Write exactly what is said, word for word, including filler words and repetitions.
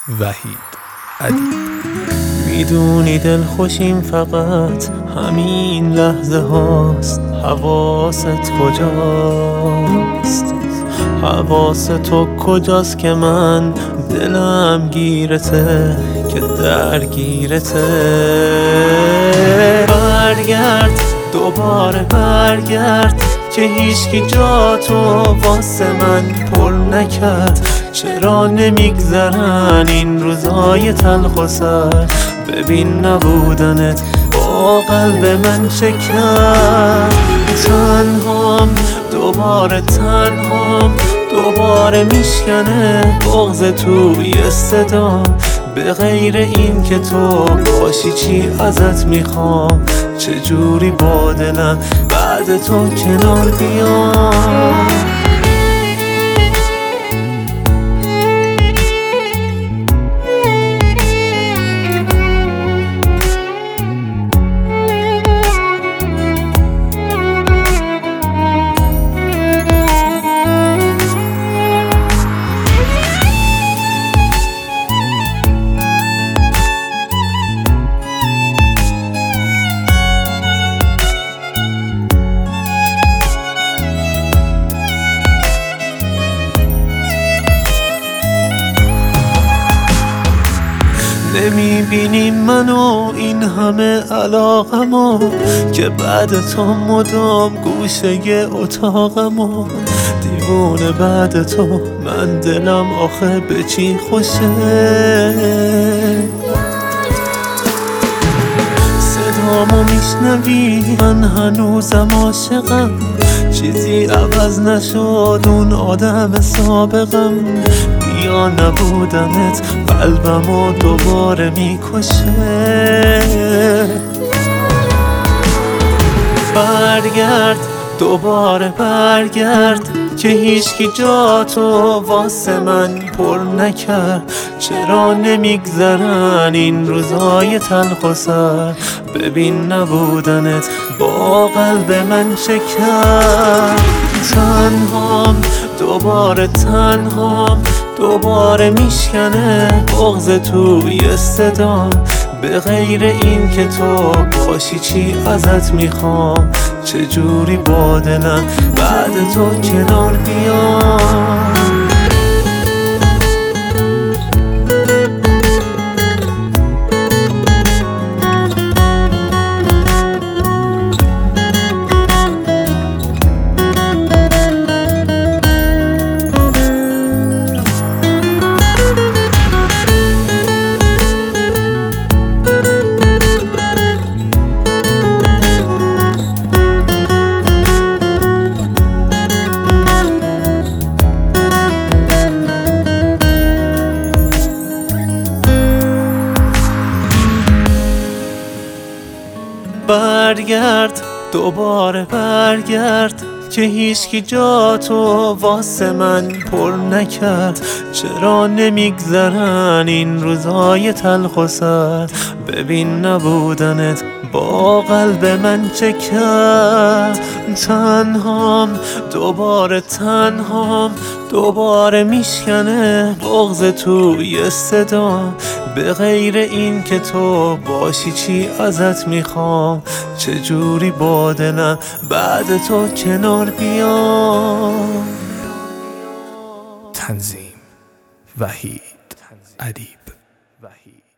وحید ادیب. میدونی دل خوشیم فقط همین لحظه هاست، حواست کجاست؟ حواس تو کجاست که من دلم گیرته که درگیرته؟ برگرد دوباره برگرد که هیچکی جا تو واسه من پر نکرد. چرا نمیگذرن این روزای تلخ و سرد؟ ببین نبودنت با قلب من چه کرد. تنهام دوباره تنهام، دوباره میشکنه بغض توی صدا. به غیر این که تو باشی چی ازت میخوام؟ چجوری با دلم بعد تو کنار بیام؟ نمیبینی منو این همه علاقمو که بعد تو مدام گوشه اتاقمو؟ دیوونه بعد تو من دلم آخه به چی خوشه؟ صدامو میشنوی من هنوزم عاشقم، چیزی عوض نشد اون آدم سابقم. بیا نبودنت قلبمو دوباره میکشه. برگرد دوباره برگرد که هیچکی جا تو واسه من پر نکرد. چرا نمیگذرن این روزای تلخ و سرد؟ ببین نبودنت با قلب من چه کرد. تنهام دوباره تنهام، دوباره میشکنه بغض توی صدا. به غیر این که تو باشی چی ازت میخوام؟ چجوری با دلم بعد تو کنار بیام؟ برگرد دوباره برگرد که هیچکی جا تو واسه من پر نکرد. چرا نمیگذرن این روزای تلخ و سرد؟ ببین نبودنت با قلب من چه کرد. تنهام دوباره تنهام، دوباره میشکنه بغض توی صدا. به غیر این که تو باشی چی ازت میخوام؟ چجوری با دلم بعد تو کنار بیام؟ تنظیم وحید ادیب.